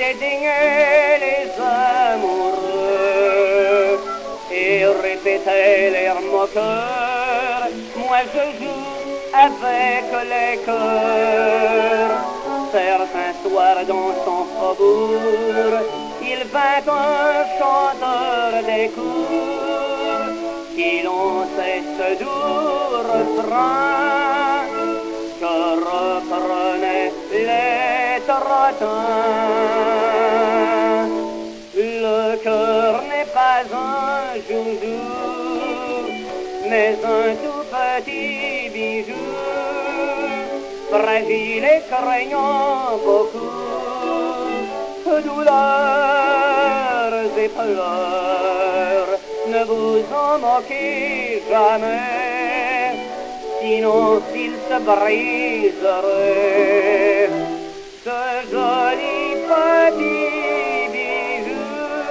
dédaignaient les amoureux et répétaient l'air moqueur. Moi je joue avec les cœurs. Certains soirs dans son faubourg, il vint un chanteur des cours qui lançait ce doux refrain que reprenaient les trottins. Le cœur n'est pas un joujou, mais un tout petit bijou, fragile et craignant beaucoup douleurs et pleurs. Ne vous en moquez jamais, sinon s'il se briserait ce joli petit bijou.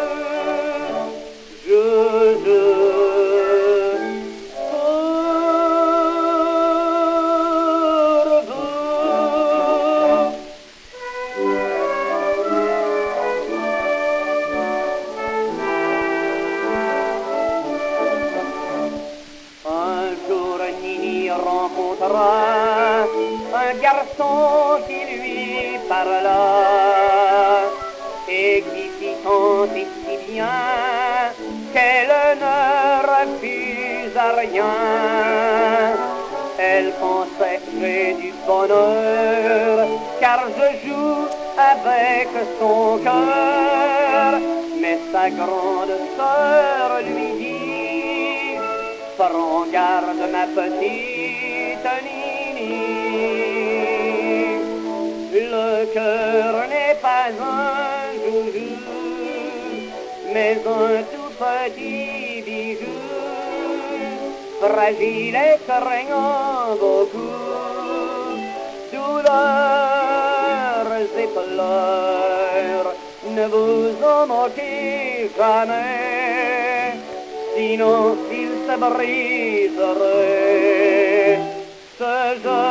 Rencontra un garçon qui lui parla et qui fit tant et si bien qu'elle ne refusa rien. Elle pensait j'ai du bonheur car je joue avec son cœur, mais sa grande sœur lui dit: prends garde ma petite Nini, le cœur n'est pas un joujou, mais un tout petit bijou, fragile et craignant beaucoup douleurs et pleurs. Ne vous en moquez jamais, sinon s'il se briserait ce